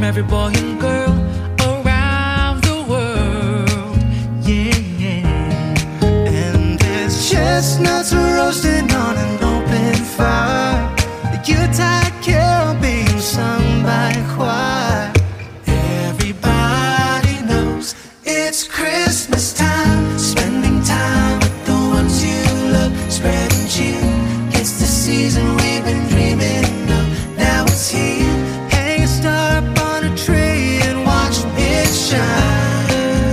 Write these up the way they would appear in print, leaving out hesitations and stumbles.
every boy and girl around the world. Yeah, yeah. And there's chestnuts roasting on an open fire, the Yuletide carol being sung by a choir. Everybody knows it's Christmas time, spending time with the ones you love, spreading cheer. It's the season we've been dreaming of. Now it's here. Hang a star up on a tree and watch it shine.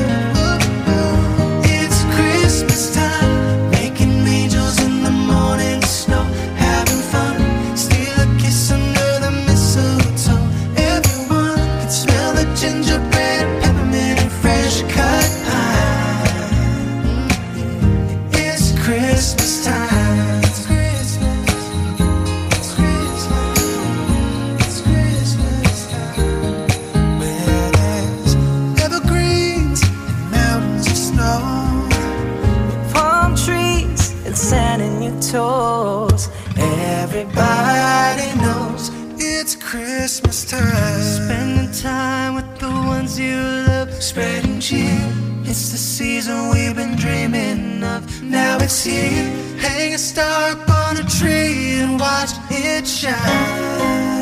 It's Christmas time, making angels in the morning snow, having fun, steal a kiss under the mistletoe. Everyone can smell the gingerbread, peppermint, and fresh cut pie. It's Christmas time. It's Christmas. It's Christmas. It's Christmas time. Where there's evergreens and mountains of snow, palm trees and sand in your toes. Everybody knows it's Christmas time, spending time with the ones you love, spreading cheer. It's the season we've been dreaming of. Now it's here. Hang a star up on a tree and watch it shine.